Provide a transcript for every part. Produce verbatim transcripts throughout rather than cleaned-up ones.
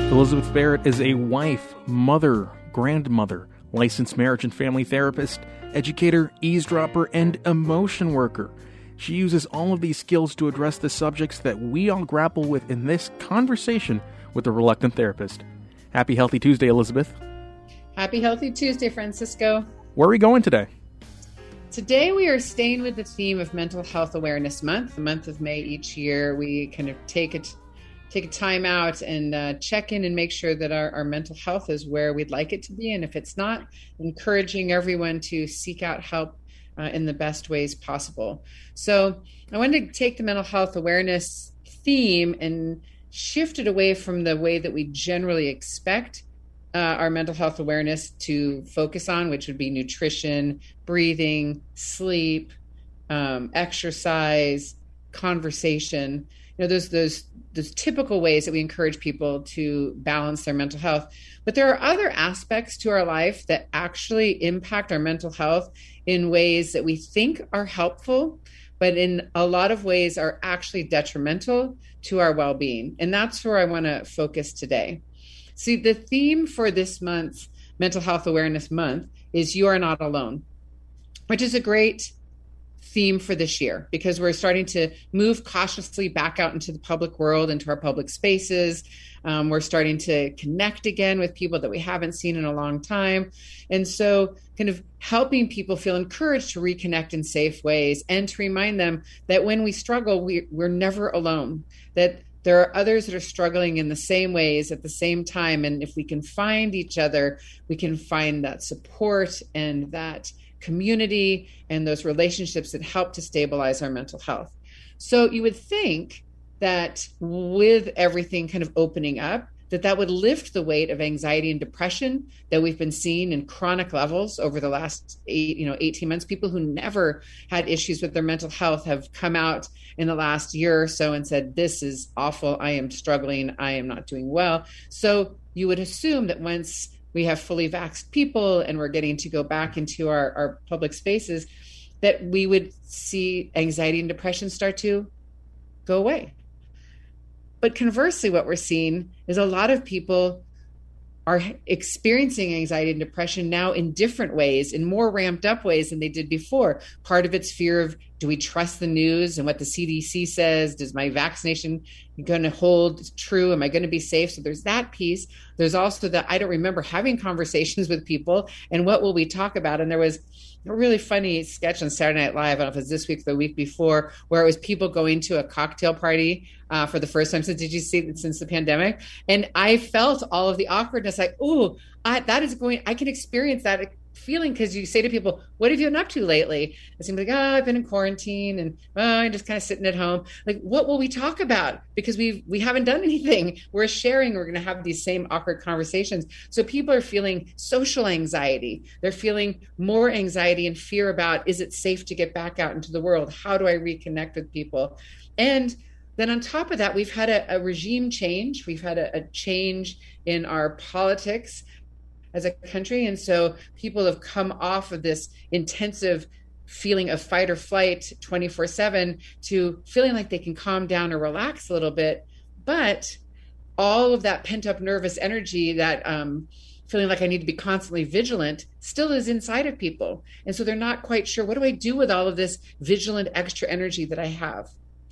Elizabeth Barrett is a wife, mother, grandmother, licensed marriage and family therapist, educator, eavesdropper, and emotion worker. She uses all of these skills to address the subjects that we all grapple with in this conversation with a reluctant therapist. Happy Healthy Tuesday, Elizabeth. Happy Healthy Tuesday, Francisco. Where are we going today? Today we are staying with the theme of Mental Health Awareness Month. The month of May each year, we kind of take it, take a time out and uh, check in and make sure that our, our mental health is where we'd like it to be. And if it's not, encouraging everyone to seek out help uh, in the best ways possible. So I wanted to take the mental health awareness theme and shift it away from the way that we generally expect Uh, our mental health awareness to focus on, which would be nutrition, breathing, sleep, um, exercise, conversation. You know, those those those typical ways that we encourage people to balance their mental health. But there are other aspects to our life that actually impact our mental health in ways that we think are helpful, but in a lot of ways are actually detrimental to our well-being. And that's where I want to focus today. See, the theme for this month's Mental Health Awareness Month is You Are Not Alone, which is a great theme for this year because we're starting to move cautiously back out into the public world, into our public spaces. Um, we're starting to connect again with people that we haven't seen in a long time. And so kind of helping people feel encouraged to reconnect in safe ways and to remind them that when we struggle, we, we're never alone, that there are others that are struggling in the same ways at the same time. And if we can find each other, we can find that support and that community and those relationships that help to stabilize our mental health. So you would think that with everything kind of opening up, that that would lift the weight of anxiety and depression that we've been seeing in chronic levels over the last eight, you know, eighteen months. People who never had issues with their mental health have come out in the last year or so and said, this is awful. I am struggling. I am not doing well. So you would assume that once we have fully vaxxed people and we're getting to go back into our, our public spaces, that we would see anxiety and depression start to go away. But conversely, what we're seeing is a lot of people are experiencing anxiety and depression now in different ways, in more ramped up ways than they did before. Part of it's fear of, do we trust the news and what the C D C says? Does my vaccination going to hold true? Am I going to be safe? So there's that piece. There's also that I don't remember having conversations with people and what will we talk about? And there was a really funny sketch on Saturday Night Live, I don't know if it was this week or the week before, where it was people going to a cocktail party uh, for the first time. So did you see it since the pandemic? And I felt all of the awkwardness, like, ooh, I, that is going, I can experience that feeling because you say to people, what have you been up to lately? It seems like, oh, I've been in quarantine and oh, I'm just kind of sitting at home. Like, what will we talk about? Because we we haven't done anything. We're sharing. We're going to have these same awkward conversations. So people are feeling social anxiety. They're feeling more anxiety and fear about, is it safe to get back out into the world? How do I reconnect with people? And then on top of that, we've had a, a regime change. We've had a, a change in our politics as a country. And so people have come off of this intensive feeling of fight or flight twenty-four seven to feeling like they can calm down or relax a little bit. But all of that pent up nervous energy, that um, feeling like I need to be constantly vigilant, still is inside of people. And so they're not quite sure, what do I do with all of this vigilant extra energy that I have?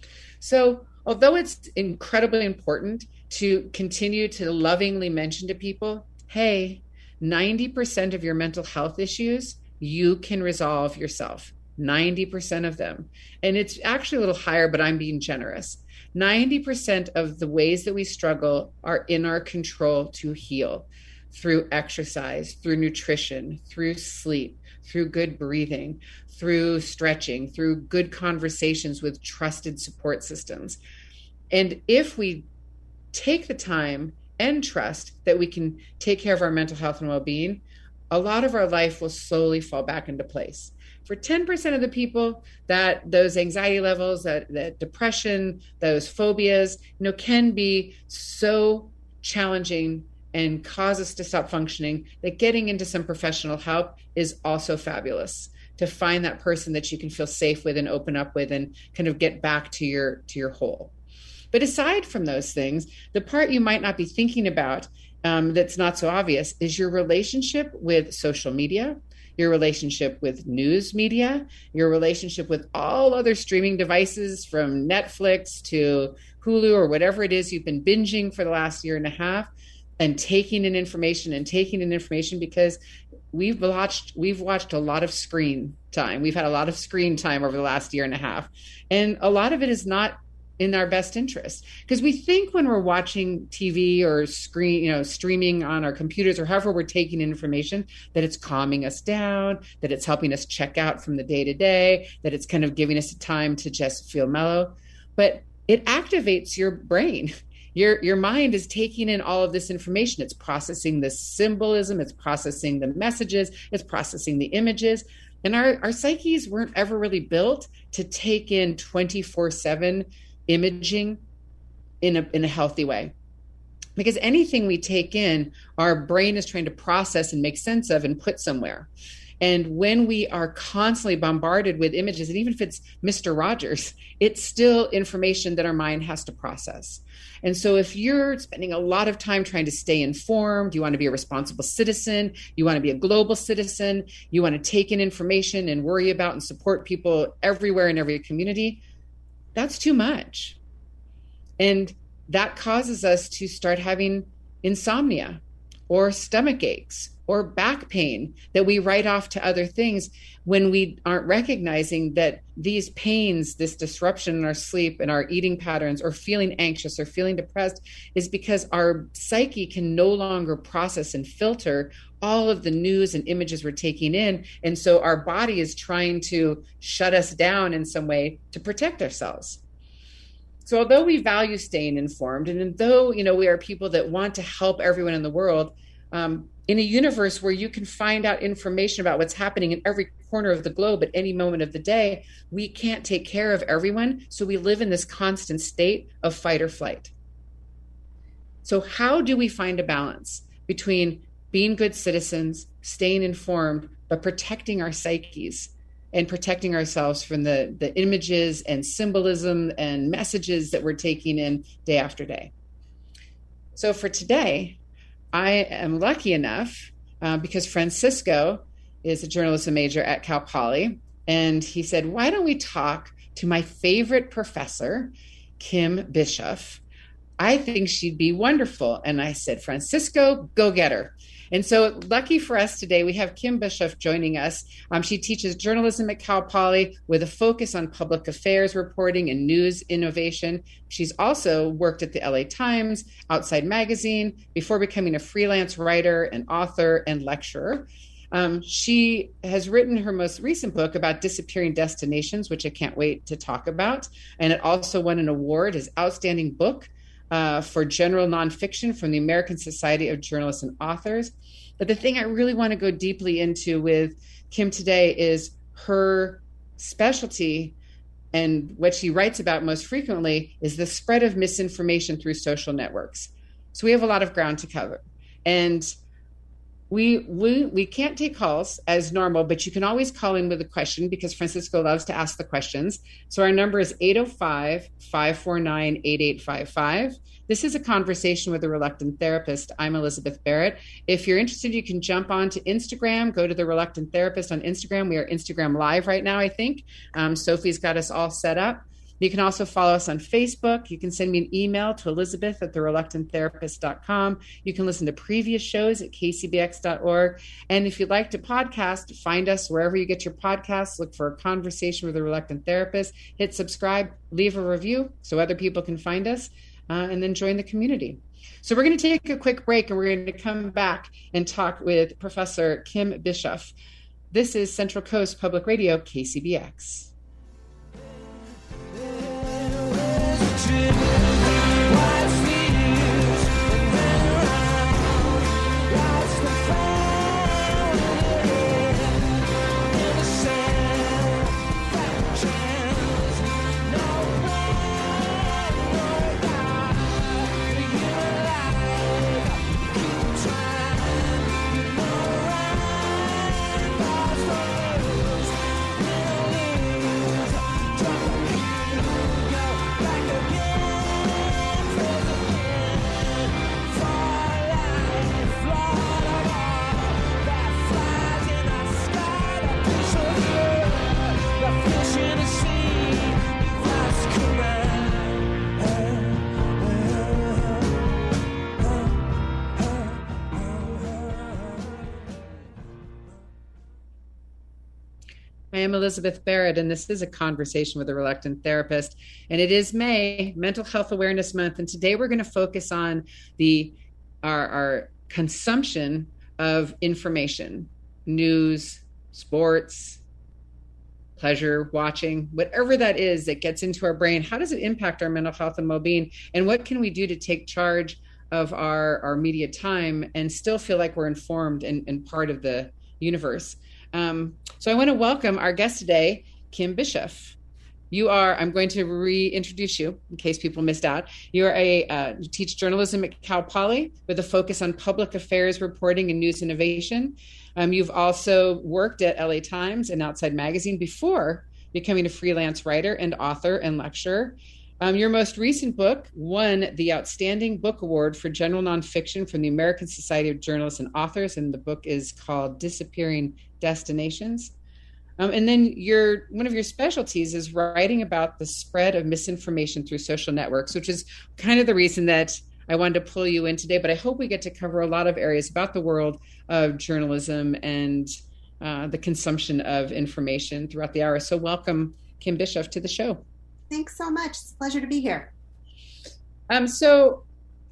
So although it's incredibly important to continue to lovingly mention to people, hey, ninety percent of your mental health issues you can resolve yourself, ninety percent of them. And it's actually a little higher, but I'm being generous. ninety percent of the ways that we struggle are in our control to heal through exercise, through nutrition, through sleep, through good breathing, through stretching, through good conversations with trusted support systems. And if we take the time and trust that we can take care of our mental health and well-being, a lot of our life will slowly fall back into place. For ten percent of the people, that those anxiety levels, that, that depression, those phobias, you know, can be so challenging and cause us to stop functioning, that getting into some professional help is also fabulous. To find that person that you can feel safe with and open up with and kind of get back to your to your whole. But aside from those things, the part you might not be thinking about um, that's not so obvious is your relationship with social media, your relationship with news media, your relationship with all other streaming devices from Netflix to Hulu or whatever it is you've been binging for the last year and a half, and taking in information and taking in information because we've watched we've watched a lot of screen time. We've had a lot of screen time over the last year and a half. And a lot of it is not in our best interest, because we think when we're watching T V or screen, you know, streaming on our computers or however we're taking information, that it's calming us down, that it's helping us check out from the day to day, that it's kind of giving us a time to just feel mellow. But it activates your brain. Your your mind is taking in all of this information. It's processing the symbolism, it's processing the messages, it's processing the images. And our, our psyches weren't ever really built to take in twenty-four seven imaging in a in a healthy way. Because anything we take in, our brain is trying to process and make sense of and put somewhere. And when we are constantly bombarded with images, and even if it's Mister Rogers, it's still information that our mind has to process. And so if you're spending a lot of time trying to stay informed, you want to be a responsible citizen, you want to be a global citizen, you want to take in information and worry about and support people everywhere in every community, that's too much. And that causes us to start having insomnia or stomach aches or back pain that we write off to other things when we aren't recognizing that these pains, this disruption in our sleep and our eating patterns, or feeling anxious or feeling depressed, is because our psyche can no longer process and filter all of the news and images we're taking in. And so our body is trying to shut us down in some way to protect ourselves. So although we value staying informed, and though, you know, we are people that want to help everyone in the world, um, in a universe where you can find out information about what's happening in every corner of the globe at any moment of the day, we can't take care of everyone. So we live in this constant state of fight or flight. So how do we find a balance between being good citizens, staying informed, but protecting our psyches and protecting ourselves from the, the images and symbolism and messages that we're taking in day after day? So for today, I am lucky enough uh, because Francisco is a journalism major at Cal Poly, and he said, why don't we talk to my favorite professor, Kim Bischoff? I think she'd be wonderful. And I said, Francisco, go get her. And so lucky for us today, we have Kim Bischoff joining us. Um, she teaches journalism at Cal Poly with a focus on public affairs reporting and news innovation. She's also worked at the L A Times, Outside Magazine, before becoming a freelance writer and author and lecturer. Um, she has written her most recent book about disappearing destinations, which I can't wait to talk about. And it also won an award as Outstanding Book Uh, for general nonfiction from the American Society of Journalists and Authors. But the thing I really want to go deeply into with Kim today is her specialty, and what she writes about most frequently is the spread of misinformation through social networks. So we have a lot of ground to cover. And we, we, we can't take calls as normal, but you can always call in with a question because Francisco loves to ask the questions. So our number is eight oh five, five four nine, eight eight five five. This is a conversation with a reluctant therapist. I'm Elizabeth Barrett. If you're interested, you can jump on to Instagram, go to the Reluctant Therapist on Instagram. We are Instagram Live right now, I think. Um, Sophie's got us all set up. You can also follow us on Facebook. You can send me an email to Elizabeth at the reluctant therapist dot com. You can listen to previous shows at k c b x dot org. And if you'd like to podcast, find us wherever you get your podcasts. Look for A Conversation with a Reluctant Therapist. Hit subscribe, leave a review so other people can find us, uh, and then join the community. So we're going to take a quick break, and we're going to come back and talk with Professor Kim Bischoff. This is Central Coast Public Radio, K C B X. I am Elizabeth Barrett, and this is a conversation with a reluctant therapist. And it is May, Mental Health Awareness Month. And today we're going to focus on the our, our consumption of information, news, sports, pleasure, watching, whatever that is that gets into our brain. How does it impact our mental health and well-being? And what can we do to take charge of our, our media time and still feel like we're informed and, and part of the universe? Um, so I want to welcome our guest today, Kim Bischoff. You are, I'm going to reintroduce you in case people missed out. You are a, uh, you teach journalism at Cal Poly with a focus on public affairs reporting and news innovation. Um, you've also worked at L A Times and Outside Magazine before becoming a freelance writer and author and lecturer. Um, your most recent book won the Outstanding Book Award for General Nonfiction from the American Society of Journalists and Authors, and the book is called Disappearing Destinations. Um, and then your one of your specialties is writing about the spread of misinformation through social networks, which is kind of the reason that I wanted to pull you in today. But I hope we get to cover a lot of areas about the world of journalism and uh, the consumption of information throughout the hour. So welcome, Kim Bischoff, to the show. Thanks so much. It's a pleasure to be here. Um, so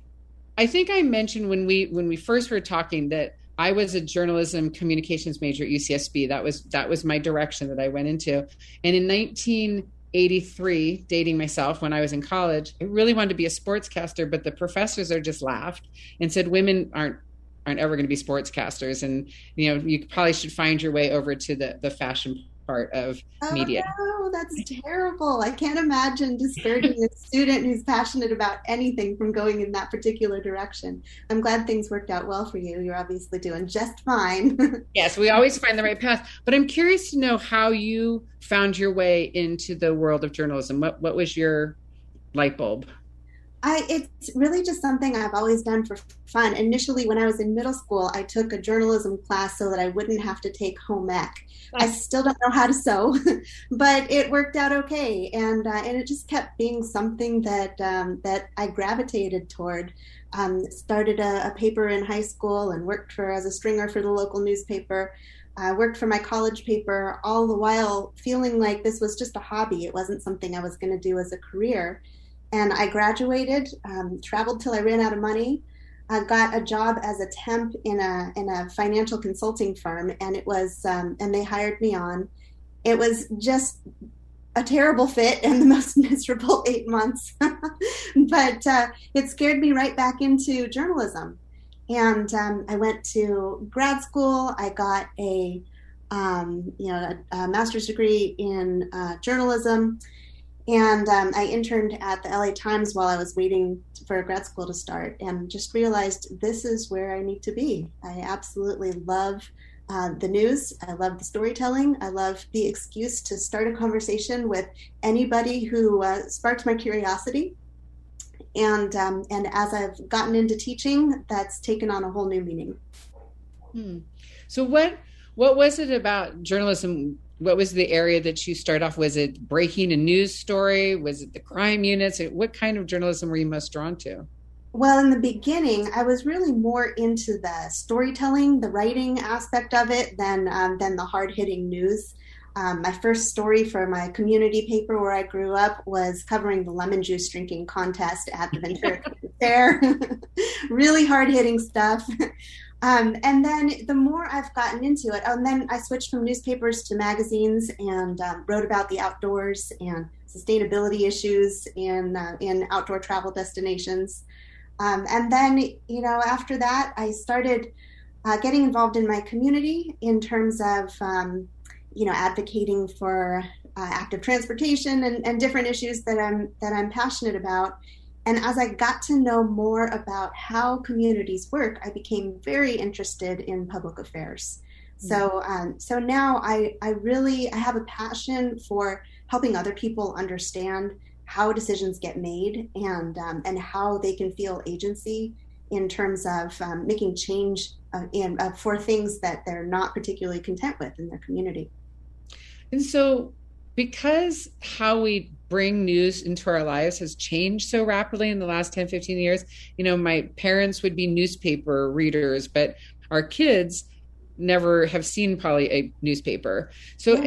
I think I mentioned when we when we first were talking that I was a journalism communications major at U C S B. That was that was my direction that I went into. And in nineteen eighty-three, dating myself when I was in college, I really wanted to be a sportscaster, but the professors are just laughed and said women aren't aren't ever going to be sportscasters. And you know, you probably should find your way over to the the fashion part of oh, media. No, that's terrible. I can't imagine discouraging a student who's passionate about anything from going in that particular direction. I'm glad things worked out well for you. You're obviously doing just fine. Yes, we always find the right path. But I'm curious to know how you found your way into the world of journalism. What what was your light bulb? I, it's really just something I've always done for fun. Initially, when I was in middle school, I took a journalism class so that I wouldn't have to take home ec. I still don't know how to sew, but it worked out okay. And uh, and it just kept being something that um, that I gravitated toward. Um, started a, a paper in high school and worked for as a stringer for the local newspaper. I worked for my college paper, all the while feeling like this was just a hobby. It wasn't something I was going to do as a career. And I graduated, um, traveled till I ran out of money. I got a job as a temp in a in a financial consulting firm, and it was um, and they hired me on. It was just a terrible fit and the most miserable eight months, but uh, it scared me right back into journalism. And um, I went to grad school. I got a um, you know a, a master's degree in uh, journalism. And um, I interned at the L A Times while I was waiting for grad school to start, and just realized this is where I need to be. I absolutely love uh, the news. I love the storytelling. I love the excuse to start a conversation with anybody who uh, sparked my curiosity. And um, and as I've gotten into teaching, that's taken on a whole new meaning. Hmm. So what what was it about journalism? What was the area that you started off? Was it breaking a news story? Was it the crime units? What kind of journalism were you most drawn to? Well, in the beginning, I was really more into the storytelling, the writing aspect of it than um, than the hard-hitting news. Um, my first story for my community paper where I grew up was covering the lemon juice drinking contest at the Ventura Fair. Really hard-hitting stuff. Um, and then the more I've gotten into it, oh, and then I switched from newspapers to magazines and um, wrote about the outdoors and sustainability issues in uh, in outdoor travel destinations. Um, and then, you know, after that, I started uh, getting involved in my community in terms of, um, you know, advocating for uh, active transportation and, and different issues that I'm that I'm passionate about. And as I got to know more about how communities work, I became very interested in public affairs. Mm-hmm. So, um, so now I, I really I have a passion for helping other people understand how decisions get made and um, and how they can feel agency in terms of um, making change uh, in uh, for things that they're not particularly content with in their community. And so, because how we bring news into our lives has changed so rapidly in the last ten, fifteen years. You know, my parents would be newspaper readers, but our kids never have seen probably a newspaper. So yeah. as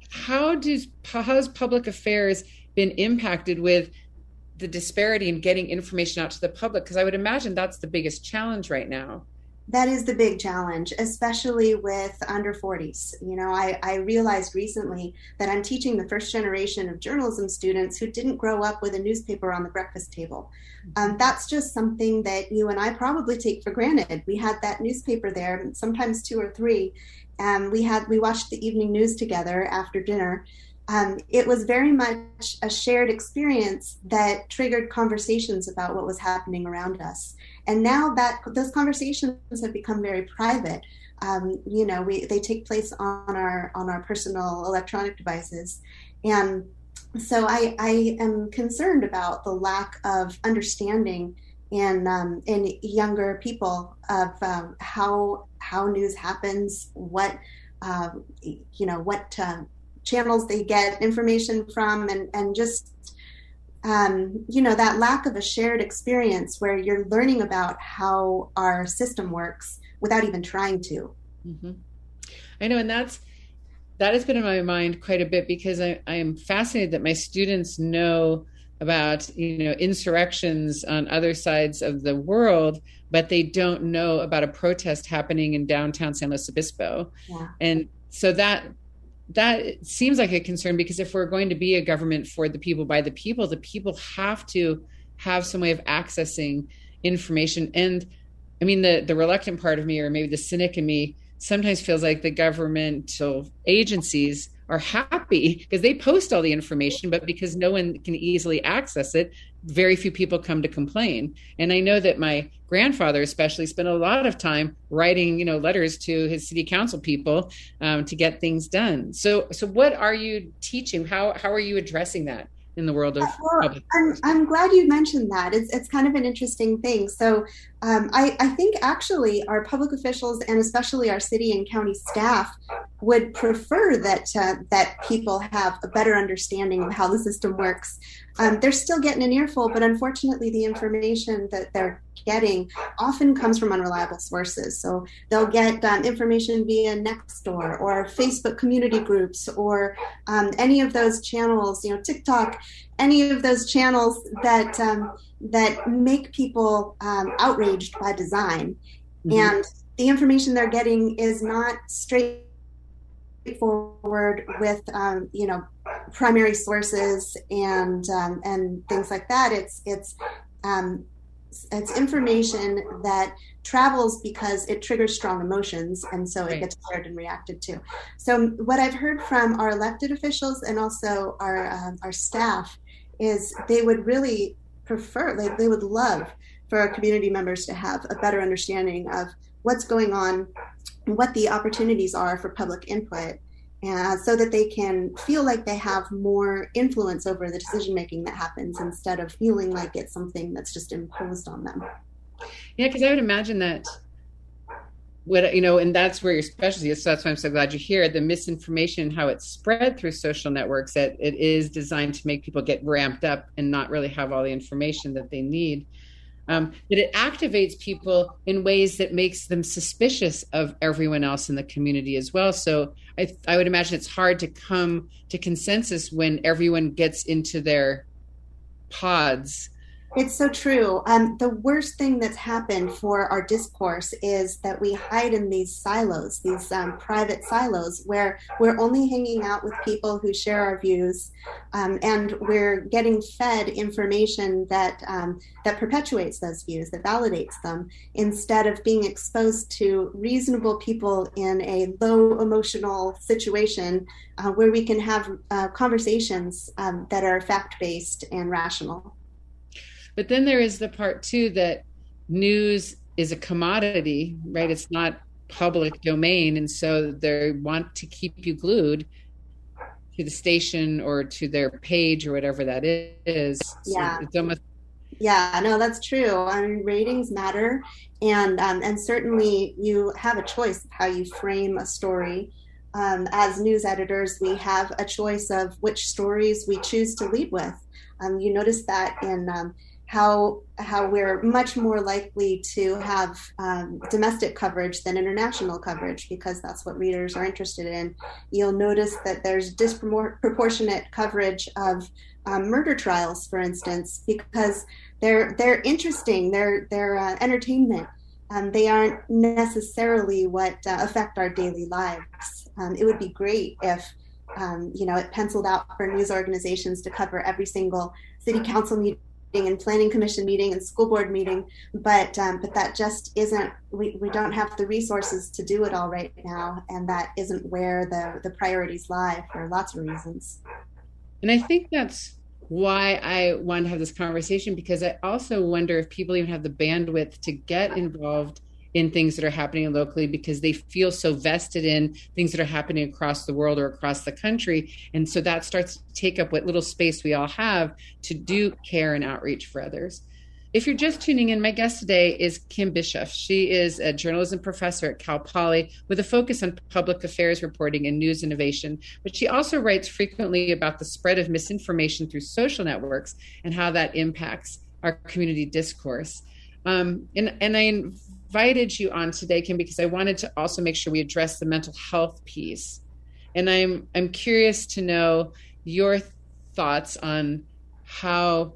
how does how's public affairs been impacted with the disparity in getting information out to the public? Because I would imagine that's the biggest challenge right now. That is the big challenge, especially with under forties. You know, I, I realized recently that I'm teaching the first generation of journalism students who didn't grow up with a newspaper on the breakfast table. Um, that's just something that you and I probably take for granted. We had that newspaper there, sometimes two or three, and we had we watched the evening news together after dinner. Um, it was very much a shared experience that triggered conversations about what was happening around us. And now that those conversations have become very private, um, you know, we they take place on our on our personal electronic devices, and so I, I am concerned about the lack of understanding in um, in younger people of um, how how news happens, what um, you know what. Uh, channels they get information from, and, and just, um, you know, that lack of a shared experience where you're learning about how our system works without even trying to. Mm-hmm. I know, and that's, that has been in my mind quite a bit, because I, I am fascinated that my students know about, you know, insurrections on other sides of the world, but they don't know about a protest happening in downtown San Luis Obispo. Yeah. And so that, that seems like a concern, because if we're going to be a government for the people, by the people, the people have to have some way of accessing information. And I mean, the, the reluctant part of me, or maybe the cynic in me, sometimes feels like the governmental agencies are happy because they post all the information, but because no one can easily access it, very few people come to complain. And I know that my grandfather especially spent a lot of time writing, you know, letters to his city council people um, to get things done. So, so what are you teaching? How how are you addressing that in the world of well, public? I'm, I'm glad you mentioned that. It's it's kind of an interesting thing. So um, I, I think actually our public officials, and especially our city and county staff, would prefer that uh, that people have a better understanding of how the system works. Um, they're still getting an earful, but unfortunately the information that they're getting often comes from unreliable sources. So they'll get um, information via Nextdoor or Facebook community groups, or um, any of those channels, you know, TikTok, any of those channels that um, that make people um, outraged by design. Mm-hmm. And the information they're getting is not straightforward with, um, you know, primary sources and um, and things like that. It's it's um, it's information that travels because it triggers strong emotions, and so it right. gets shared and reacted to. So what I've heard from our elected officials and also our um, our staff is they would really prefer, like they would love for our community members to have a better understanding of what's going on, what the opportunities are for public input, and so that they can feel like they have more influence over the decision making that happens, instead of feeling like it's something that's just imposed on them. Yeah, because I would imagine that what, you know, and that's where your specialty is. So that's why I'm so glad you're here. The misinformation, how it's spread through social networks, that it is designed to make people get ramped up and not really have all the information that they need. Um, but it activates people in ways that makes them suspicious of everyone else in the community as well. So I, I would imagine it's hard to come to consensus when everyone gets into their pods. It's so true. Um, the worst thing that's happened for our discourse is that we hide in these silos, these um, private silos, where we're only hanging out with people who share our views, um, and we're getting fed information that um, that perpetuates those views, that validates them, instead of being exposed to reasonable people in a low emotional situation uh, where we can have uh, conversations um, that are fact-based and rational. But then there is the part too that news is a commodity, right? It's not public domain. And so they want to keep you glued to the station or to their page or whatever that is. Yeah. So it's almost... Yeah, no, that's true. I mean, ratings matter. And, um, and certainly you have a choice of how you frame a story. Um, as news editors, we have a choice of which stories we choose to lead with. Um, you notice that in... Um, how how we're much more likely to have um, domestic coverage than international coverage, because that's what readers are interested in. You'll notice that there's disproportionate coverage of um, murder trials, for instance, because they're they're interesting, they're they're uh, entertainment. Um, they aren't necessarily what uh, affect our daily lives. Um, it would be great if um, you know it penciled out for news organizations to cover every single city council meeting and planning commission meeting and school board meeting, but um, but that just isn't, we, we don't have the resources to do it all right now, and that isn't where the, the priorities lie for lots of reasons. And I think that's why I want to have this conversation, because I also wonder if people even have the bandwidth to get involved in things that are happening locally, because they feel so vested in things that are happening across the world or across the country. And so that starts to take up what little space we all have to do care and outreach for others. If you're just tuning in, my guest today is Kim Bischoff. She is a journalism professor at Cal Poly with a focus on public affairs reporting and news innovation. But she also writes frequently about the spread of misinformation through social networks and how that impacts our community discourse. Um, and, and I invited you on today, Kim, because I wanted to also make sure we address the mental health piece. And I'm I'm curious to know your thoughts on how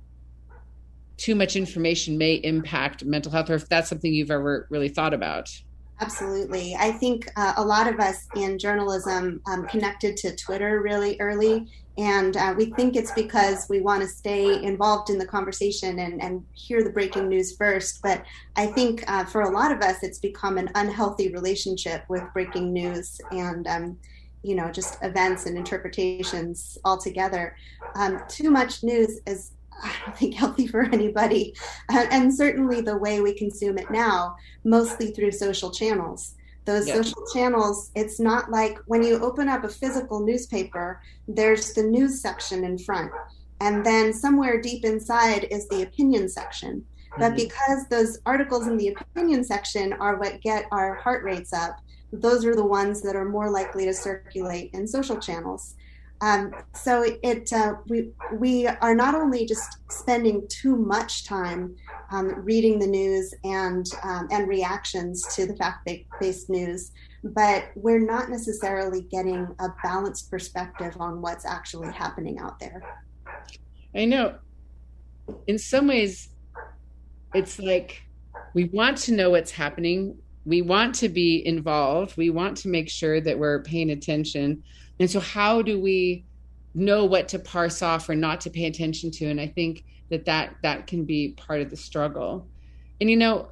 too much information may impact mental health, or if that's something you've ever really thought about. Absolutely. I think uh, a lot of us in journalism um, connected to Twitter really early. And uh, we think it's because we want to stay involved in the conversation and, and hear the breaking news first. But I think uh, for a lot of us, it's become an unhealthy relationship with breaking news and, um, you know, just events and interpretations altogether. Um, too much news is, I don't think, healthy for anybody. Uh, and certainly the way we consume it now, mostly through social channels. Those yeah. social channels, it's not like when you open up a physical newspaper, there's the news section in front. And then somewhere deep inside is the opinion section. Mm-hmm. But because those articles in the opinion section are what get our heart rates up, those are the ones that are more likely to circulate in social channels. Um, so it uh, we we are not only just spending too much time um, reading the news and um, and reactions to the fact-based news, but we're not necessarily getting a balanced perspective on what's actually happening out there. I know. In some ways, it's like we want to know what's happening. We want to be involved. We want to make sure that we're paying attention. And so how do we know what to parse off or not to pay attention to? And I think that that, that can be part of the struggle. And, you know,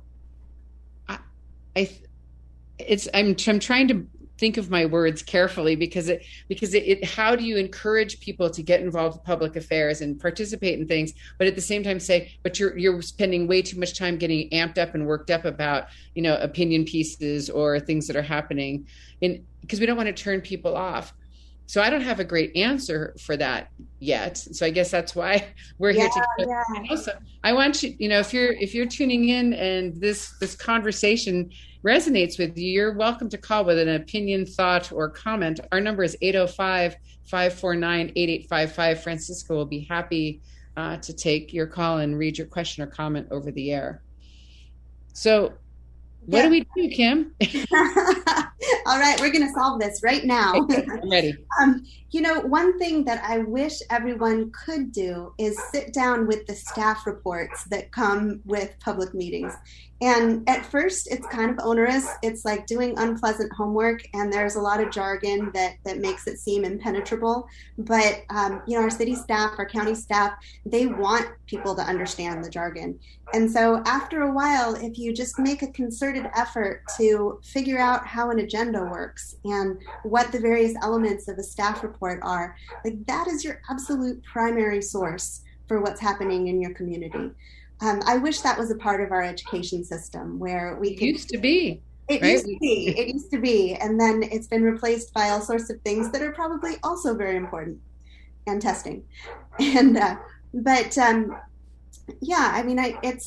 I, I it's, I'm, I'm trying to think of my words carefully, because it, because it, it, how do you encourage people to get involved with public affairs and participate in things, but at the same time say, but you're, you're spending way too much time getting amped up and worked up about, you know, opinion pieces or things that are happening, and because we don't want to turn people off. So I don't have a great answer for that yet. So I guess that's why we're yeah, here together. Yeah. And also, I want you, you know, if you're if you're tuning in and this this conversation resonates with you, you're welcome to call with an opinion, thought, or comment. Our number is eight oh five, five four nine, eight eight five five. Francisco will be happy uh, to take your call and read your question or comment over the air. So what yeah. do we do, Kim? All right, we're going to solve this right now. I'm ready. Um, you know, one thing that I wish everyone could do is sit down with the staff reports that come with public meetings. And at first, it's kind of onerous. It's like doing unpleasant homework, and there's a lot of jargon that, that makes it seem impenetrable. But, um, you know, our city staff, our county staff, they want people to understand the jargon. And so after a while, if you just make a concerted effort to figure out how an agenda works and what the various elements of a staff report are, like that is your absolute primary source for what's happening in your community. Um, I wish that was a part of our education system where we it could, used to be. It right? used to be. It used to be. And then it's been replaced by all sorts of things that are probably also very important, and testing. And uh, but um, yeah, I mean, I, it's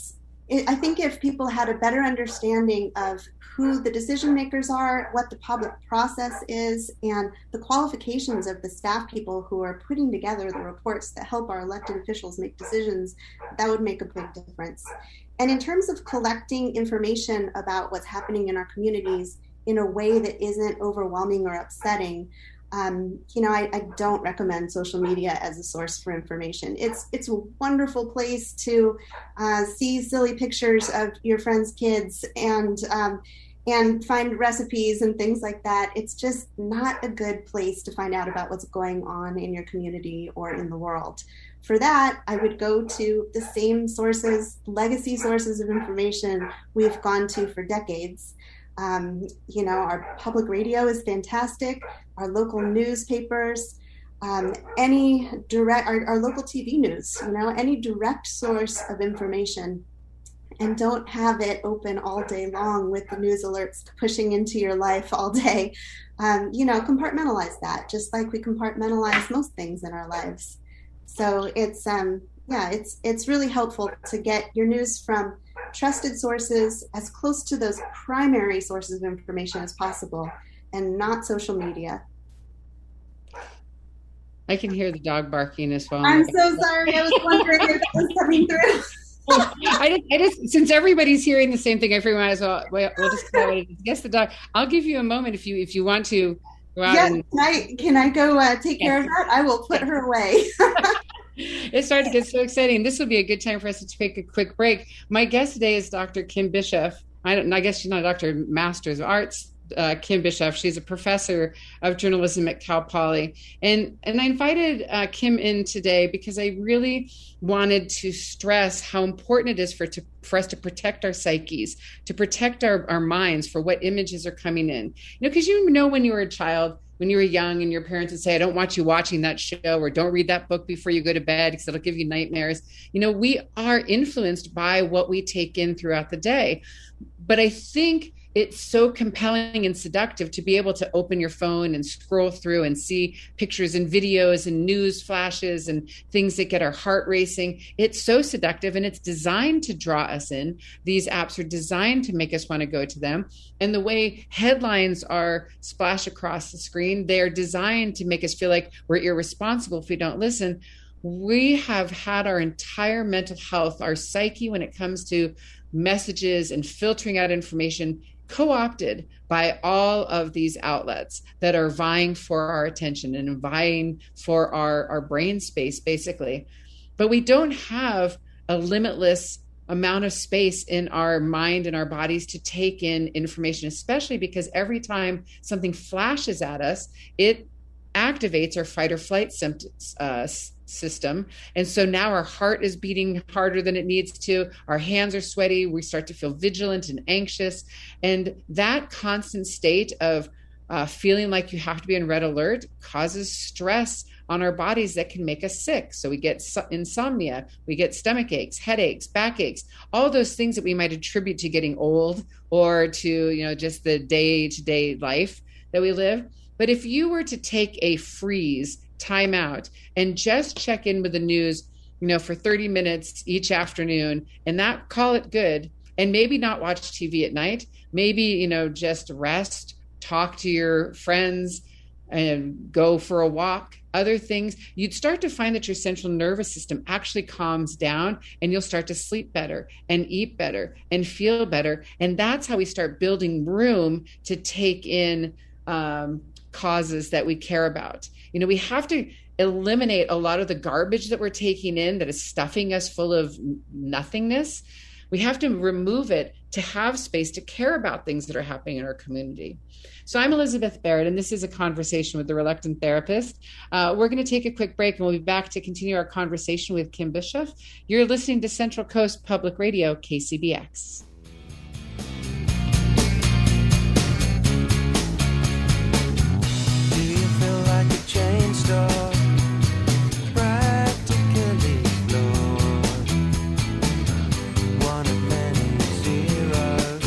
it, I think if people had a better understanding of who the decision makers are, what the public process is, and the qualifications of the staff people who are putting together the reports that help our elected officials make decisions, that would make a big difference. And in terms of collecting information about what's happening in our communities in a way that isn't overwhelming or upsetting, Um, you know, I, I don't recommend social media as a source for information. It's it's a wonderful place to uh, see silly pictures of your friends' kids and um, and find recipes and things like that. It's just not a good place to find out about what's going on in your community or in the world. For that, I would go to the same sources, legacy sources of information we've gone to for decades. Um, you know, our public radio is fantastic, our local newspapers, um, any direct, our, our local T V news, you know, any direct source of information, and don't have it open all day long with the news alerts pushing into your life all day. Um, you know, compartmentalize that, just like we compartmentalize most things in our lives. So it's, um, yeah, it's it's really helpful to get your news from trusted sources, as close to those primary sources of information as possible, and not social media. I can hear the dog barking as well. I'm so sorry. I was wondering if it was coming through. I just, I just, since everybody's hearing the same thing, I figured might as well. We'll just guess the dog. I'll give you a moment if you if you want to go out. Yeah, and, can I can I go uh, take care of that? I will put her away. It's starting to get so exciting. This would be a good time for us to take a quick break. My guest today is Doctor Kim Bischoff. I don't. I guess she's not a doctor, Master's of Arts. Uh, Kim Bischoff. She's a professor of journalism at Cal Poly, and and I invited uh, Kim in today because I really wanted to stress how important it is for to for us to protect our psyches, to protect our our minds for what images are coming in. You know, because you know when you were a child, when you were young, and your parents would say, "I don't want you watching that show," or "Don't read that book before you go to bed because it'll give you nightmares." You know, we are influenced by what we take in throughout the day, but I think it's so compelling and seductive to be able to open your phone and scroll through and see pictures and videos and news flashes and things that get our heart racing. It's so seductive, and it's designed to draw us in. These apps are designed to make us want to go to them. And the way headlines are splashed across the screen, they're designed to make us feel like we're irresponsible if we don't listen. We have had our entire mental health, our psyche, when it comes to messages and filtering out information, co-opted by all of these outlets that are vying for our attention and vying for our, our brain space, basically. But we don't have a limitless amount of space in our mind and our bodies to take in information, especially because every time something flashes at us, it activates our fight or flight symptoms, uh, system. And so now our heart is beating harder than it needs to. Our hands are sweaty. We start to feel vigilant and anxious. And that constant state of uh, feeling like you have to be in red alert causes stress on our bodies that can make us sick. So we get insomnia, we get stomach aches, headaches, backaches, all those things that we might attribute to getting old or to, you know, just the day-to-day life that we live. But if you were to take a freeze, time out, and just check in with the news, you know, for thirty minutes each afternoon, and that call it good, and maybe not watch T V at night, maybe, you know, just rest, talk to your friends, and go for a walk, other things, you'd start to find that your central nervous system actually calms down, and you'll start to sleep better and eat better and feel better. And that's how we start building room to take in um, causes that we care about. You know, we have to eliminate a lot of the garbage that we're taking in that is stuffing us full of nothingness. We have to remove it to have space to care about things that are happening in our community. So I'm Elizabeth Barrett, and this is a conversation with the Reluctant Therapist. Uh, we're going to take a quick break, and we'll be back to continue our conversation with Kim Bischoff. You're listening to Central Coast Public Radio, K C B X. Do you feel like a chain store? Practically floored. One of many zeros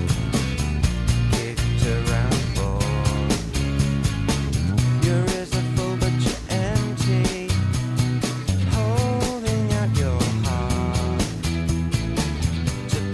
kicked around board. Your ears are full but you're empty, holding out your heart to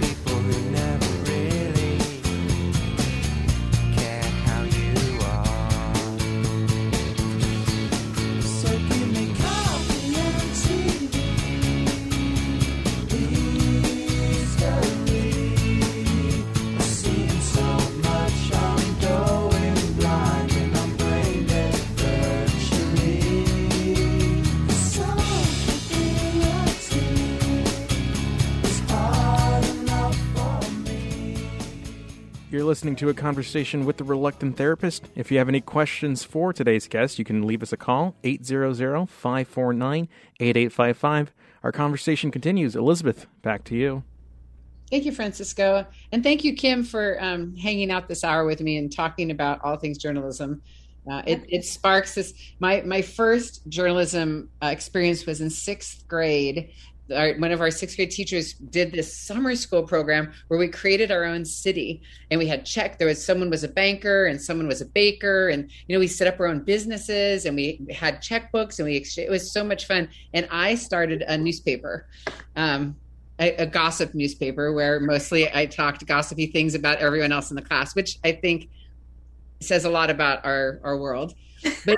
You're listening to A Conversation with the Reluctant Therapist. If you have any questions for today's guest, you can leave us a call, eight hundred, five four nine, eight eight five five. Our conversation continues. Elizabeth, back to you. Thank you, Francisco. And thank you, Kim, for um, hanging out this hour with me and talking about all things journalism. Uh, it, it sparks this. My, my first journalism uh, experience was in sixth grade. Our, one of our sixth grade teachers did this summer school program where we created our own city, and we had check. There was someone was a banker and someone was a baker, and you know we set up our own businesses and we had checkbooks and we exchanged. It was so much fun. And I started a newspaper, um, a, a gossip newspaper where mostly I talked gossipy things about everyone else in the class, which I think says a lot about our our world. But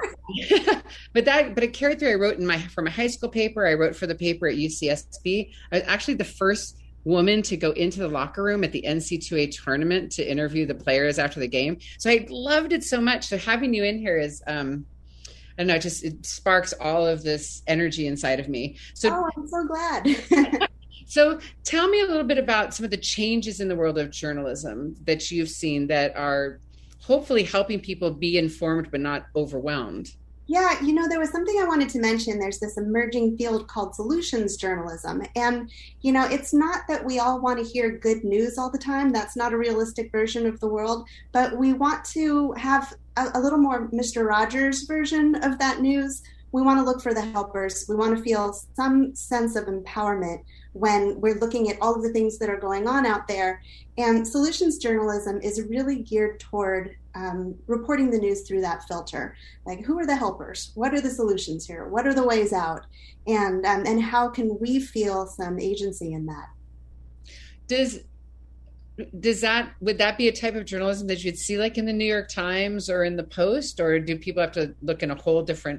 but that but it carried through. I wrote in my for my high school paper. I wrote for the paper at U C S B. I was actually the first woman to go into the locker room at the N C double A tournament to interview the players after the game. So I loved it so much. So having you in here is um I don't know, it just it sparks all of this energy inside of me. So oh, I'm so glad. So tell me a little bit about some of the changes in the world of journalism that you've seen that are hopefully helping people be informed but not overwhelmed. Yeah, you know, there was something I wanted to mention. There's this emerging field called solutions journalism. And, you know, it's not that we all want to hear good news all the time. That's not a realistic version of the world. But we want to have a, a little more Mister Rogers version of that news. We want to look for the helpers. We want to feel some sense of empowerment when we're looking at all of the things that are going on out there. And solutions journalism is really geared toward um, reporting the news through that filter. Like, who are the helpers? What are the solutions here? What are the ways out? And um, and how can we feel some agency in that? Does does that would that be a type of journalism that you'd see like in the New York Times or in the Post, or do people have to look in a whole different?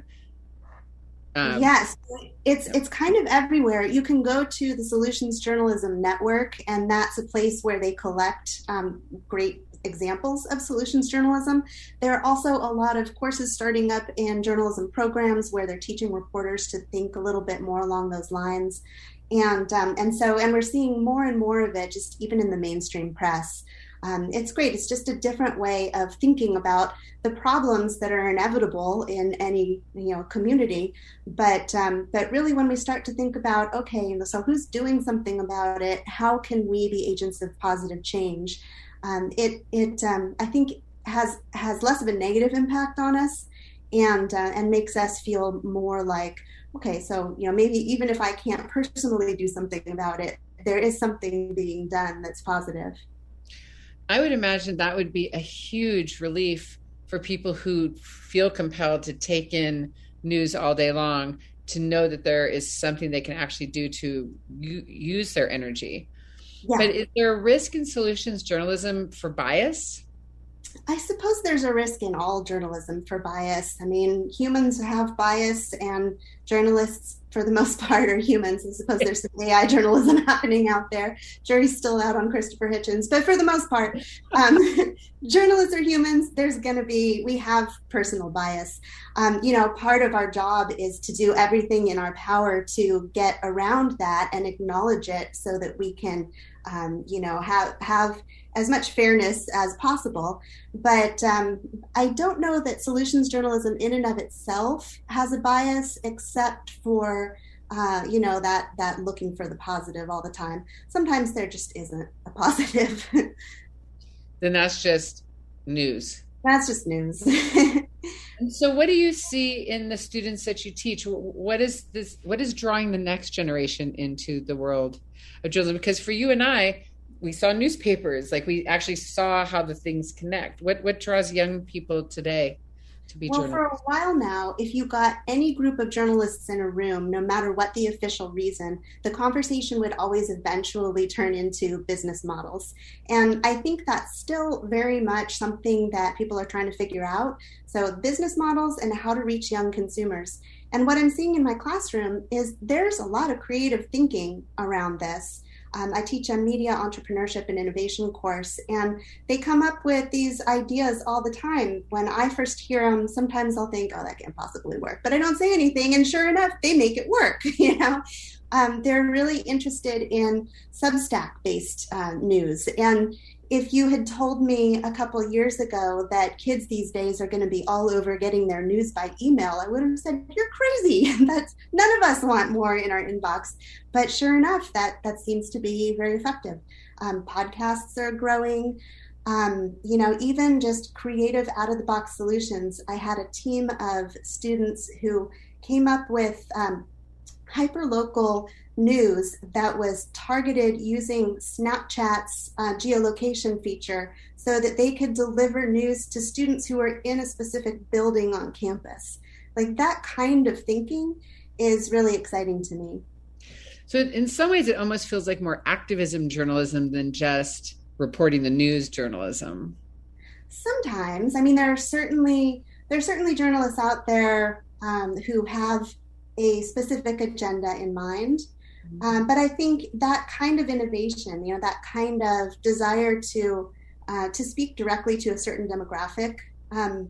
Um, yes, it's it's kind of everywhere. You can go to the Solutions Journalism Network, and that's a place where they collect um, great examples of solutions journalism. There are also a lot of courses starting up in journalism programs where they're teaching reporters to think a little bit more along those lines. And um, and so, and we're seeing more and more of it just even in the mainstream press. Um, it's great. It's just a different way of thinking about the problems that are inevitable in any you know community. But um, but really, when we start to think about, okay, so who's doing something about it? How can we be agents of positive change? Um, it it um, I think has has less of a negative impact on us, and uh, and makes us feel more like, okay, so you know maybe even if I can't personally do something about it, there is something being done that's positive. I would imagine that would be a huge relief for people who feel compelled to take in news all day long, to know that there is something they can actually do to u- use their energy. Yeah. But is there a risk in solutions journalism for bias? I suppose there's a risk in all journalism for bias. I mean, humans have bias, and journalists, for the most part, are humans. I suppose there's some A I journalism happening out there. Jury's still out on Christopher Hitchens, but for the most part, um, journalists are humans. There's going to be, we have personal bias. Um, you know, part of our job is to do everything in our power to get around that and acknowledge it so that we can, um, you know, have have as much fairness as possible. But um, I don't know that solutions journalism in and of itself has a bias, except for, uh, you know, that, that looking for the positive all the time. Sometimes there just isn't a positive. Then that's just news. That's just news. So what do you see in the students that you teach? What is this? What is drawing the next generation into the world of journalism? Because for you and I, we saw newspapers, like we actually saw how the things connect. What what draws young people today to be well, journalists? For a while now, if you got any group of journalists in a room, no matter what the official reason, the conversation would always eventually turn into business models. And I think that's still very much something that people are trying to figure out. So business models and how to reach young consumers. And what I'm seeing in my classroom is there's a lot of creative thinking around this. Um, I teach a media entrepreneurship and innovation course, and they come up with these ideas all the time. When I first hear them, sometimes I'll think, oh, that can't possibly work. But I don't say anything, and sure enough, they make it work. You know, um, they're really interested in Substack-based uh, news. And if you had told me a couple years ago that kids these days are going to be all over getting their news by email, I would have said, you're crazy. That's, none of us want more in our inbox. But sure enough, that, that seems to be very effective. Um, podcasts are growing. Um, you know, even just creative out-of-the-box solutions. I had a team of students who came up with um, hyperlocal news that was targeted using Snapchat's uh, geolocation feature so that they could deliver news to students who are in a specific building on campus. Like, that kind of thinking is really exciting to me. So in some ways, it almost feels like more activism journalism than just reporting the news journalism. Sometimes. I mean, there are certainly there are certainly journalists out there um, who have a specific agenda in mind. Um, but I think that kind of innovation, you know, that kind of desire to uh, to speak directly to a certain demographic, um,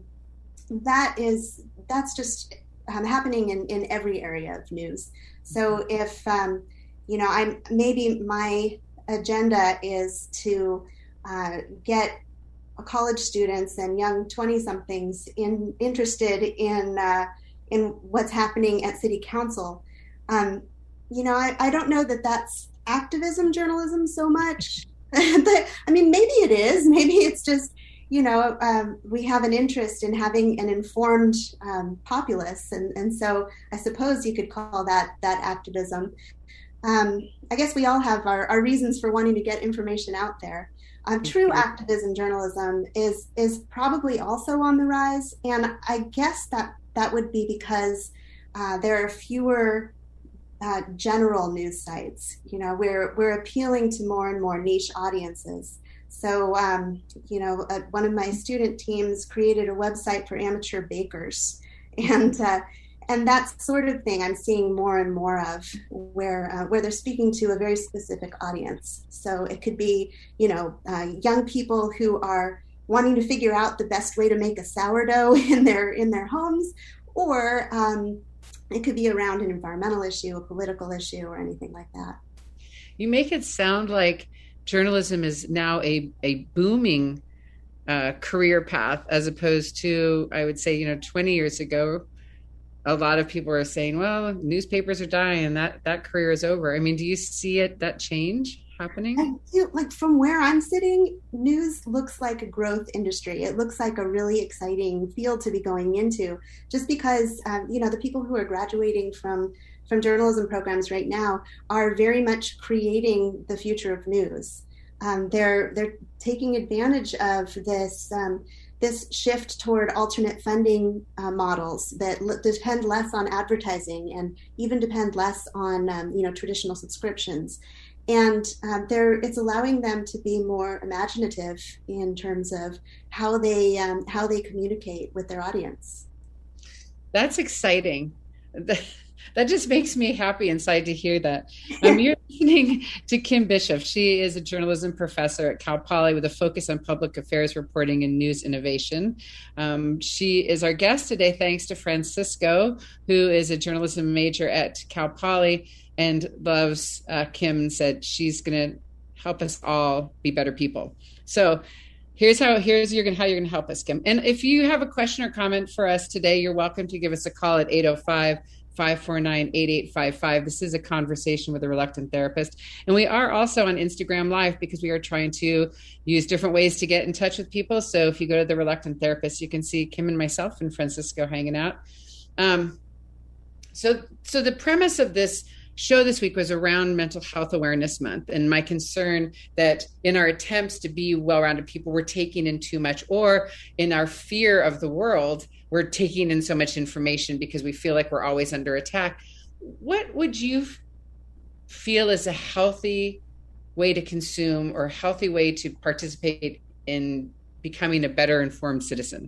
that is that's just um, happening in, in every area of news. So if um, you know, I'm maybe my agenda is to uh, get college students and young twenty-somethings in, interested in uh, in what's happening at city council. Um, you know, I, I don't know that that's activism journalism so much. But, I mean, maybe it is. Maybe it's just, you know, um, we have an interest in having an informed um, populace. And, and so I suppose you could call that that activism. Um, I guess we all have our, our reasons for wanting to get information out there. Um, true activism journalism is is probably also on the rise. And I guess that that would be because uh, there are fewer uh, general news sites. You know, we're we're appealing to more and more niche audiences. So, um, you know, uh, one of my student teams created a website for amateur bakers, and uh, and that sort of thing I'm seeing more and more of, where uh, where they're speaking to a very specific audience. So it could be, you know, uh, young people who are wanting to figure out the best way to make a sourdough in their in their homes, or um, it could be around an environmental issue, a political issue, or anything like that. You make it sound like journalism is now a, a booming uh, career path, as opposed to, I would say, you know, twenty years ago, a lot of people are saying, well, newspapers are dying, that, that career is over. I mean, do you see it, that change happening? I do. Like, from where I'm sitting, news looks like a growth industry. It looks like a really exciting field to be going into, just because, um, you know, the people who are graduating from from journalism programs right now are very much creating the future of news. Um, they're they're taking advantage of this um, this shift toward alternate funding uh, models that l- depend less on advertising and even depend less on um, you know traditional subscriptions. And um, they're, it's allowing them to be more imaginative in terms of how they um, how they communicate with their audience. That's exciting. That just makes me happy inside to hear that. Um, you're listening to Kim Bishop. She is a journalism professor at Cal Poly with a focus on public affairs reporting and news innovation. Um, she is our guest today, thanks to Francisco, who is a journalism major at Cal Poly and loves uh, Kim, and said she's going to help us all be better people. So here's how here's you're gonna, how you're going to help us, Kim. And if you have a question or comment for us today, you're welcome to give us a call at eight oh five, five four nine, eight eight five five. This is a conversation with a reluctant therapist. And we are also on Instagram Live because we are trying to use different ways to get in touch with people. So if you go to the Reluctant Therapist, you can see Kim and myself and Francisco hanging out. Um, so, so the premise of this show this week was around Mental Health Awareness Month, and my concern that in our attempts to be well-rounded people, we're taking in too much, or in our fear of the world, we're taking in so much information because we feel like we're always under attack. What would you feel is a healthy way to consume, or a healthy way to participate in becoming a better informed citizen?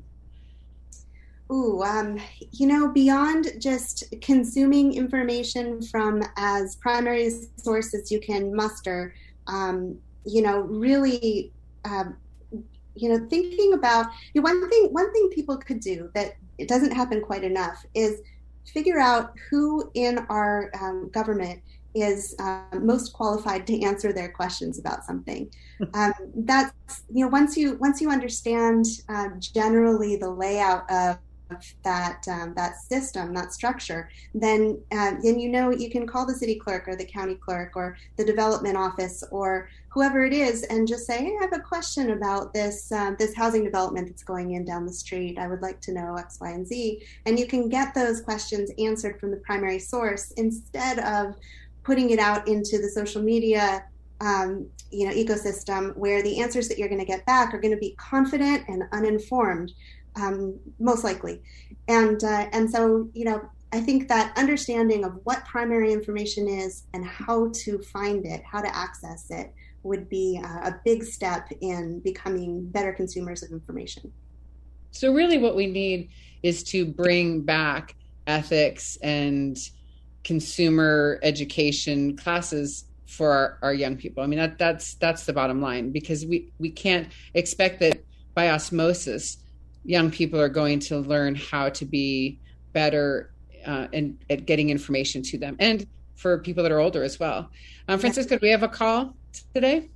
Ooh, um, you know, beyond just consuming information from as primary sources you can muster, um, you know, really, um, you know, thinking about, you know, one thing, one thing people could do that it doesn't happen quite enough is figure out who in our um, government is uh, most qualified to answer their questions about something. Um, that's, you know, once you once you understand uh, generally the layout of that um, that system, that structure, then uh, then you know you can call the city clerk or the county clerk or the development office or whoever it is and just say, hey, I have a question about this um, this housing development that's going in down the street. I would like to know X, Y, and Z. And you can get those questions answered from the primary source instead of putting it out into the social media um, you know ecosystem where the answers that you're going to get back are going to be confident and uninformed. Um, most likely. And uh, and so, you know, I think that understanding of what primary information is and how to find it, how to access it, would be a, a big step in becoming better consumers of information. So really what we need is to bring back ethics and consumer education classes for our, our young people. I mean, that, that's that's the bottom line, because we, we can't expect that by osmosis young people are going to learn how to be better uh, in, at getting information to them, and for people that are older as well. Um, Francisco, do we have a call today?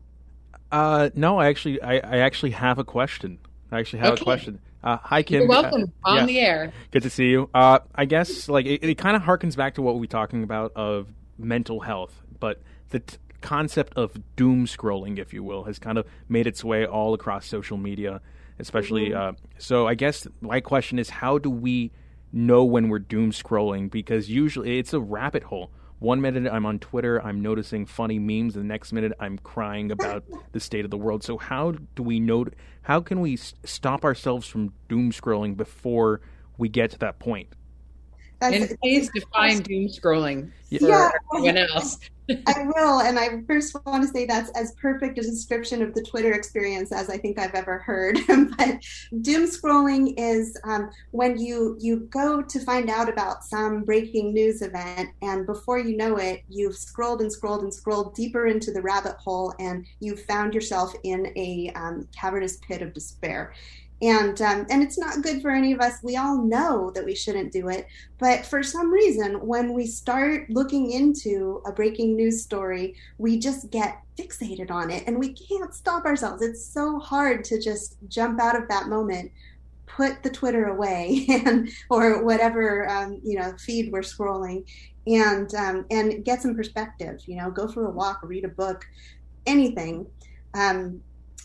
Uh, no, I actually, I, I actually have a question. I actually have Okay. a question. Uh, hi, Kim. You're welcome. Uh, On yeah. the air. Good to see you. Uh, I guess like it, it kind of harkens back to what we were talking about of mental health, but the t- concept of doom scrolling, if you will, has kind of made its way all across social media. Especially, mm-hmm. uh, so I guess my question is, how do we know when we're doom scrolling? Because usually it's a rabbit hole. One minute I'm on Twitter, I'm noticing funny memes. The next minute I'm crying about the state of the world. So how do we know? How can we s- stop ourselves from doom scrolling before we get to that point? That's, And please define doom scrolling for yeah, everyone else. I will. And I first want to say that's as perfect a description of the Twitter experience as I think I've ever heard. But doom scrolling is um, when you, you go to find out about some breaking news event, and before you know it, you've scrolled and scrolled and scrolled deeper into the rabbit hole, and you've found yourself in a um, cavernous pit of despair. And um, and it's not good for any of us. We all know that we shouldn't do it. But for some reason, when we start looking into a breaking news story, we just get fixated on it and we can't stop ourselves. It's so hard to just jump out of that moment, put the Twitter away and or whatever um, you know feed we're scrolling, and um, and get some perspective. You know, go for a walk, read a book, anything. Um,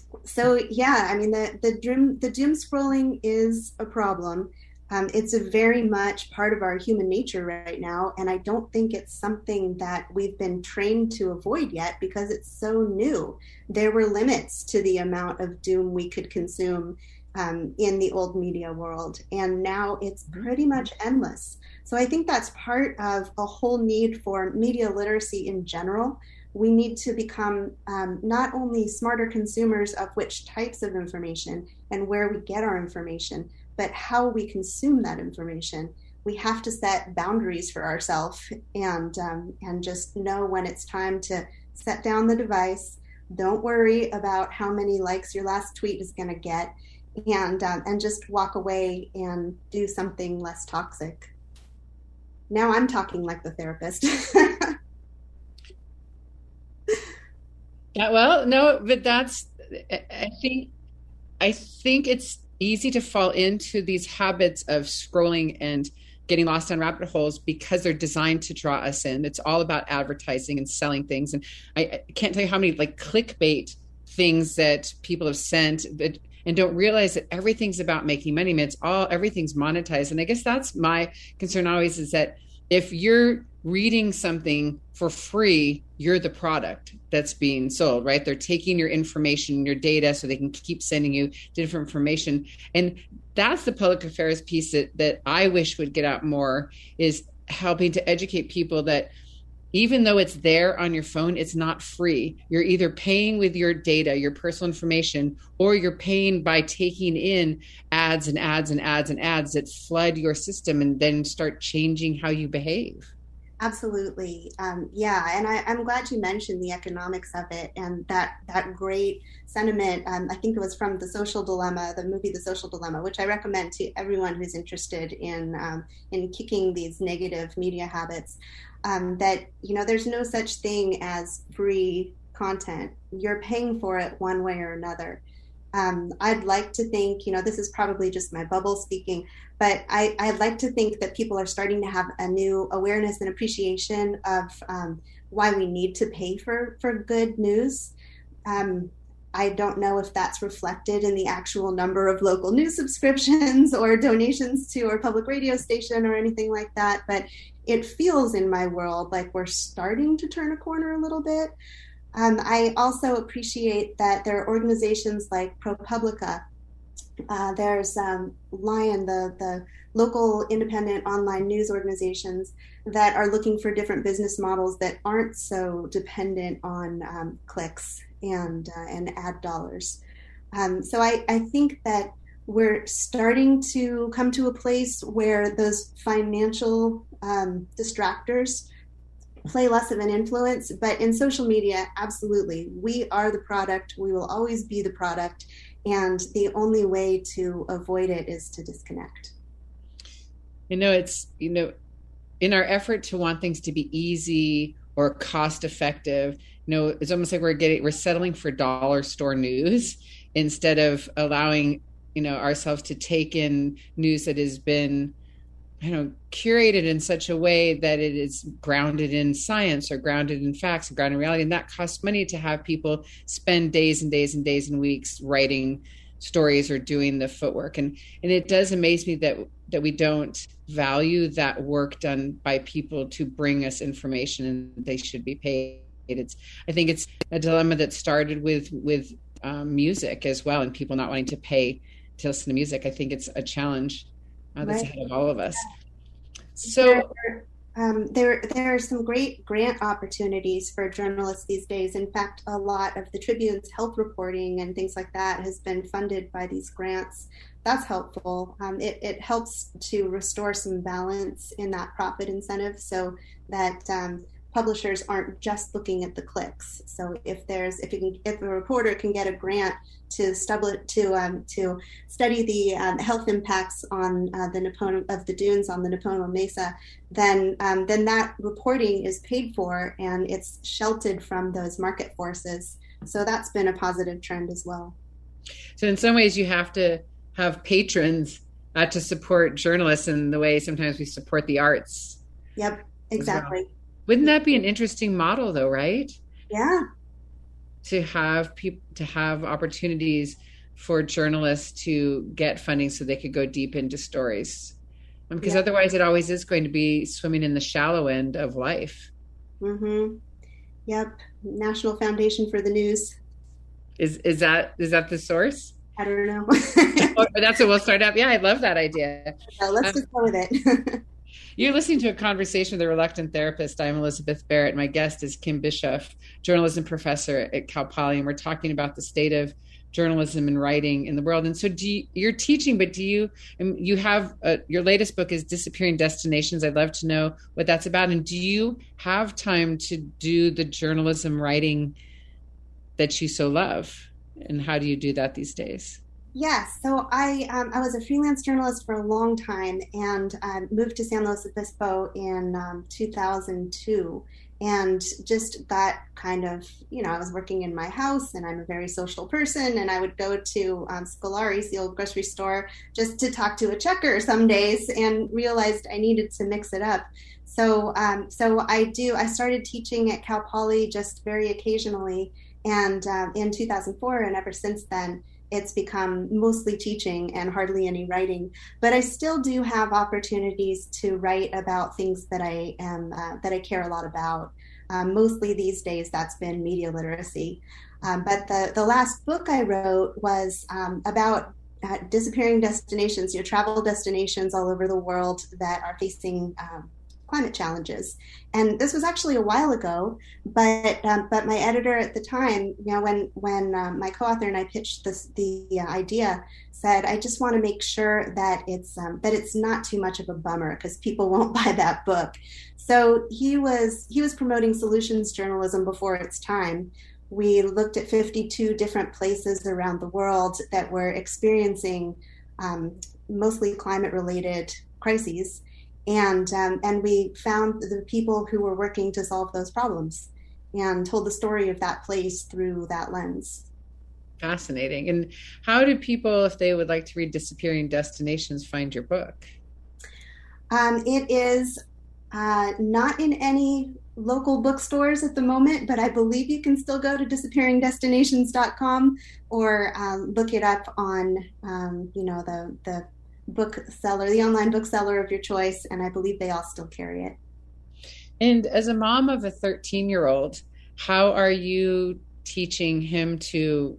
So yeah, I mean the the doom the doom scrolling is a problem. Um, it's a very much part of our human nature right now, and I don't think it's something that we've been trained to avoid yet because it's so new. There were limits to the amount of doom we could consume um, in the old media world, and now it's pretty much endless. So I think that's part of a whole need for media literacy in general. We need to become um, not only smarter consumers of which types of information and where we get our information, but how we consume that information. We have to set boundaries for ourselves and um, and just know when it's time to set down the device. Don't worry about how many likes your last tweet is going to get, and um, and just walk away and do something less toxic. Now I'm talking like the therapist. Yeah, well, no, but that's, I think, I think it's easy to fall into these habits of scrolling and getting lost on rabbit holes because they're designed to draw us in. It's all about advertising and selling things. And I, I can't tell you how many like clickbait things that people have sent but, and don't realize that everything's about making money. I mean, it's all, everything's monetized. And I guess that's my concern always, is that if you're reading something for free, you're the product that's being sold, right? They're taking your information, your data, so they can keep sending you different information. And that's the public affairs piece that, that I wish would get out more, is helping to educate people that even though it's there on your phone, it's not free. You're either paying with your data, your personal information, or you're paying by taking in ads and ads and ads and ads that flood your system and then start changing how you behave. Absolutely. Um, yeah. And I, I'm glad you mentioned the economics of it and that, that great sentiment. Um, I think it was from The Social Dilemma, the movie The Social Dilemma, which I recommend to everyone who's interested in, um, in kicking these negative media habits, um, that, you know, there's no such thing as free content. You're paying for it one way or another. Um, I'd like to think, you know, this is probably just my bubble speaking, but I, I'd like to think that people are starting to have a new awareness and appreciation of um, why we need to pay for, for good news. Um, I don't know if that's reflected in the actual number of local news subscriptions or donations to our public radio station or anything like that, but it feels in my world like we're starting to turn a corner a little bit. Um, I also appreciate that there are organizations like ProPublica. Uh, there's um, Lion, the, the local independent online news organizations that are looking for different business models that aren't so dependent on um, clicks and uh, and ad dollars. Um, so I, I think that we're starting to come to a place where those financial um, distractors play less of an influence, but in social media, absolutely. We are the product. We will always be the product. And the only way to avoid it is to disconnect. You know, it's, you know, in our effort to want things to be easy or cost effective, you know, it's almost like we're getting, we're settling for dollar store news instead of allowing, you know, ourselves to take in news that has been, you know, curated in such a way that it is grounded in science or grounded in facts or grounded in reality. And that costs money to have people spend days and days and days and weeks writing stories or doing the footwork. And and it does amaze me that that we don't value that work done by people to bring us information, and they should be paid. It's, I think it's a dilemma that started with, with um, music as well, and people not wanting to pay to listen to music. I think it's a challenge Uh, that's Right. ahead of all of us. So There, um, there, there are some great grant opportunities for journalists these days. In fact, a lot of the Tribune's health reporting and things like that has been funded by these grants. That's helpful. Um, it, it helps to restore some balance in that profit incentive so that um, publishers aren't just looking at the clicks. So if there's, if you can, if a reporter can get a grant to study to um, to study the um, health impacts on uh, the Nipono of the dunes on the Nipono Mesa, then um, then that reporting is paid for and it's sheltered from those market forces. So that's been a positive trend as well. so in some ways you have to have patrons uh, to support journalists in the way sometimes we support the arts. Yep, exactly. Wouldn't that be an interesting model though, right? Yeah. To have people, to have opportunities for journalists to get funding so they could go deep into stories. Um, because Yeah. otherwise it always is going to be swimming in the shallow end of life. Mm-hmm. Yep. National Foundation for the News. Is is that is that the source? I don't know. Oh, that's what we'll start up. Yeah, I love that idea. So let's Um, just go with it. You're listening to a conversation with a reluctant therapist. I'm Elizabeth Barrett. My guest is Kim Bischoff, journalism professor at Cal Poly, and we're talking about the state of journalism and writing in the world. And so, do you, you're teaching, but do you? And you have uh, your latest book is Disappearing Destinations. I'd love to know what that's about. And do you have time to do the journalism writing that you so love? And how do you do that these days? Yes, so I um, I was a freelance journalist for a long time and uh, moved to San Luis Obispo in um, two thousand two and just got kind of, you know, I was working in my house and I'm a very social person and I would go to um, Scolari's, the old grocery store, just to talk to a checker some days and realized I needed to mix it up. So, um, so I do, I started teaching at Cal Poly just very occasionally and um, in two thousand four and ever since then, it's become mostly teaching and hardly any writing, but I still do have opportunities to write about things that I am uh, that I care a lot about. Um, mostly these days, that's been media literacy. Um, but the the last book I wrote was um, about uh, disappearing destinations, you know, travel destinations all over the world that are facing um, climate challenges. And this was actually a while ago, but um, but my editor at the time, you know, when when um, my co-author and I pitched this the uh, idea, said, I just want to make sure that it's um, that it's not too much of a bummer because people won't buy that book. So he was he was promoting solutions journalism before its time. We looked at fifty-two different places around the world that were experiencing um, mostly climate-related crises. And um, and we found the people who were working to solve those problems and told the story of that place through that lens. Fascinating. And how do people, if they would like to read Disappearing Destinations, find your book? Um, it is uh, not in any local bookstores at the moment, but I believe you can still go to disappearing destinations dot com or um, look it up on, um, you know, the the bookseller, the online bookseller of your choice, and I believe they all still carry it. And as a mom of a thirteen-year-old, how are you teaching him to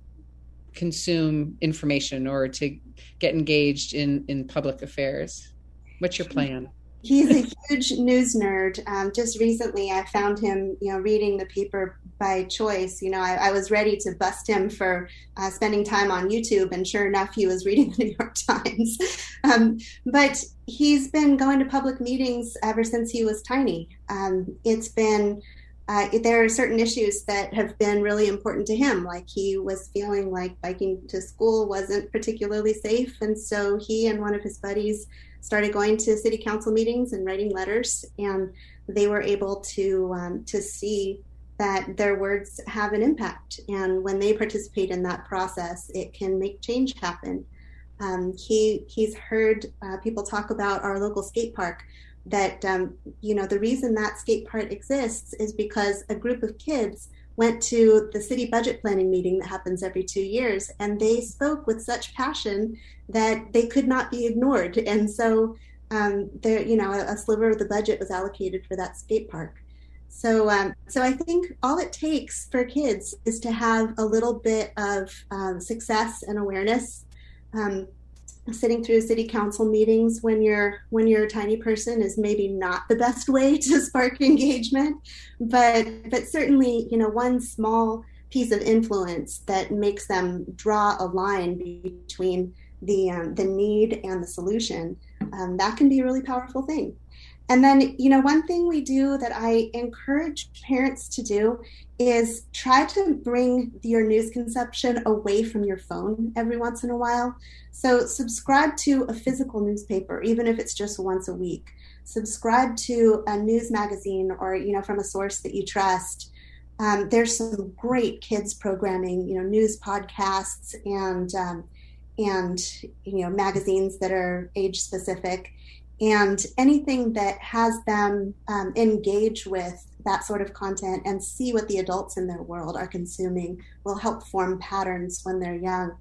consume information or to get engaged in, in public affairs? What's your plan? He's a huge news nerd. Um, just recently, I found him, you know, reading the paper by choice. You know, I, I was ready to bust him for uh, spending time on YouTube, and sure enough, he was reading the New York Times. Um, but he's been going to public meetings ever since he was tiny. Um, it's been uh, there are certain issues that have been really important to him. Like he was feeling like biking to school wasn't particularly safe, and so he and one of his buddies started going to city council meetings and writing letters, and they were able to um, to see that their words have an impact. And when they participate in that process, it can make change happen. Um, he he's heard uh, people talk about our local skate park, that, um, you know, the reason that skate park exists is because a group of kids went to the city budget planning meeting that happens every two years, and they spoke with such passion that they could not be ignored. And so, um, there, you know, a, a sliver of the budget was allocated for that skate park. So, um, so I think all it takes for kids is to have a little bit of um, success and awareness. Um, sitting through city council meetings when you're when you're a tiny person is maybe not the best way to spark engagement, but but certainly, you know, one small piece of influence that makes them draw a line between the um, the need and the solution, um, that can be a really powerful thing. And then, you know, one thing we do that I encourage parents to do is try to bring your news consumption away from your phone every once in a while. So subscribe to a physical newspaper, even if it's just once a week. Subscribe to a news magazine or, you know, from a source that you trust. Um, there's some great kids programming, you know, news podcasts and, um, and, you know, magazines that are age specific. And anything that has them um, engage with that sort of content and see what the adults in their world are consuming will help form patterns when they're young.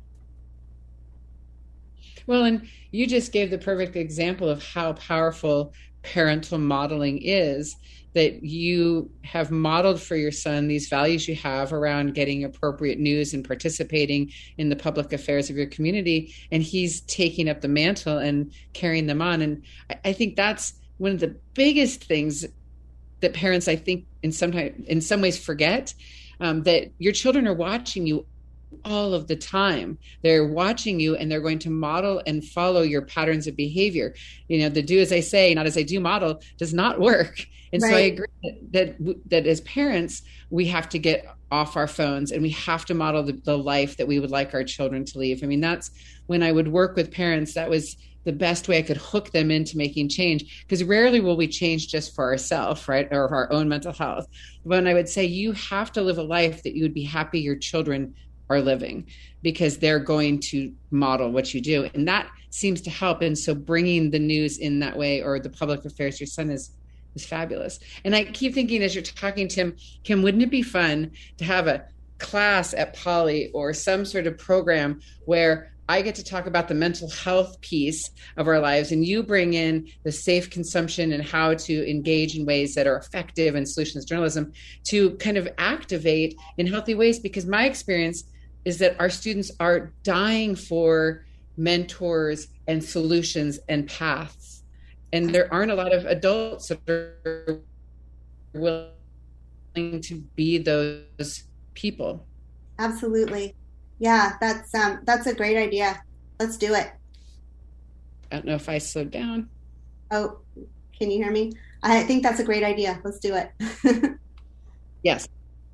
Well, and you just gave the perfect example of how powerful parental modeling is, that you have modeled for your son these values you have around getting appropriate news and participating in the public affairs of your community. And he's taking up the mantle and carrying them on. And I think that's one of the biggest things that parents, I think, in some, in some ways forget, um, that your children are watching you all of the time. They're watching you and they're going to model and follow your patterns of behavior. You know, the do as I say, not as I do model does not work. And right. So I agree that, that that as parents, we have to get off our phones and we have to model the, the life that we would like our children to live. I mean, that's when I would work with parents, that was the best way I could hook them into making change, because rarely will we change just for ourselves, right? Or for our own mental health. When I would say, you have to live a life that you would be happy your children are living, because they're going to model what you do. And that seems to help. And so bringing the news in that way, or the public affairs, your son is, is fabulous. And I keep thinking as you're talking to him, Kim, wouldn't it be fun to have a class at Poly or some sort of program where I get to talk about the mental health piece of our lives, and you bring in the safe consumption and how to engage in ways that are effective in solutions journalism to kind of activate in healthy ways? Because my experience is that our students are dying for mentors and solutions and paths. And there aren't a lot of adults that are willing to be those people. Absolutely. Yeah, that's um, that's a great idea. Let's do it. I don't know if I slowed down. Oh, can you hear me? I think that's a great idea. Let's do it. Yes.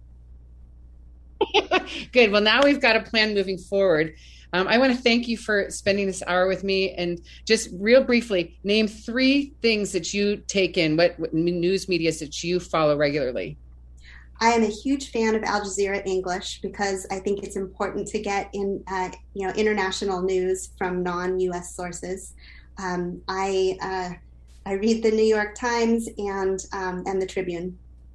Good. Well, now we've got a plan moving forward. Um, I want to thank you for spending this hour with me, and just real briefly, name three things that you take in, what, what news media that you follow regularly. I am a huge fan of Al Jazeera English because I think it's important to get in, uh, you know, international news from non-U S sources. Um, I uh, I read the New York Times and um, and the Tribune.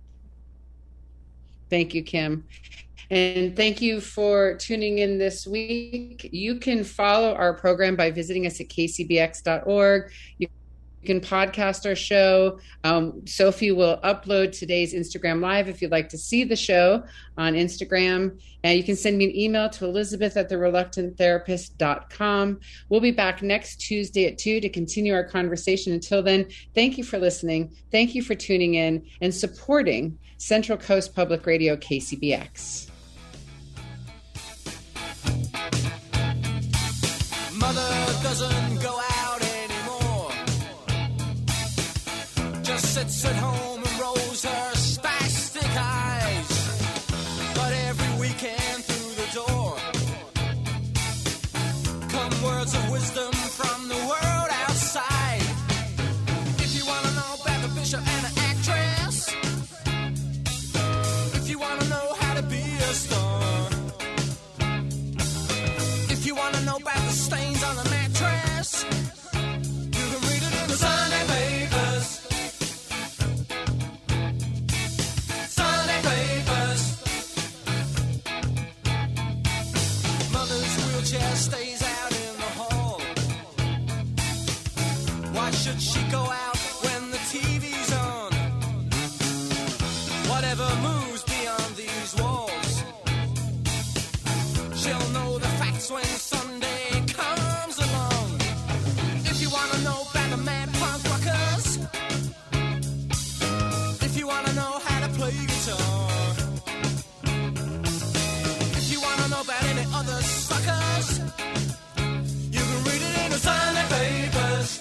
Thank you, Kim. And thank you for tuning in this week. You can follow our program by visiting us at k c b x dot org. You can podcast our show. Um, Sophie will upload today's Instagram Live if you'd like to see the show on Instagram. And you can send me an email to Elizabeth at the reluctant therapist dot com. We'll be back next Tuesday at two to continue our conversation. Until then, thank you for listening. Thank you for tuning in and supporting Central Coast Public Radio, K C B X. Mother doesn't go out anymore, just sits at home and rolls her spastic eyes. But every weekend through the door come words of wisdom from the world outside. If you want to know about the bishop and the actress, if you want to know how to be a star, if you want to know about the stains on the mattress, you can read it in the Sunday papers. Sunday papers. Mother's wheelchair stays out in the hall. Why should she go out when the T V's on? Whatever moves beyond these walls, she'll know the facts when Sunday comes along. If you want to know about the mad punk rockers, if you want to know how to play guitar, if you want to know about any other suckers, you can read it in the Sunday papers.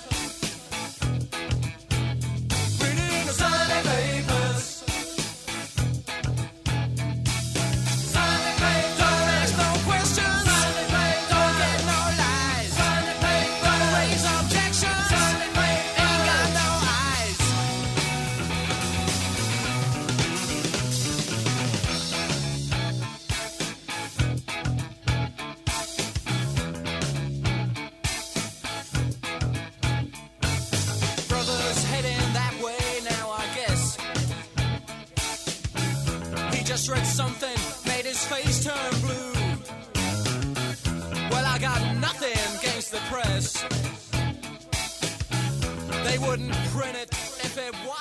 Read it in the Sunday papers. Sunday papers. Don't ask no questions. Sunday papers. Don't get no lies. Sunday papers. Don't raise objections. Sunday papers. Ain't got no eyes. Brother's heading that way now, I guess. He just read something, made his face turn blue. Well, I got nothing against the press. They wouldn't print it if it was.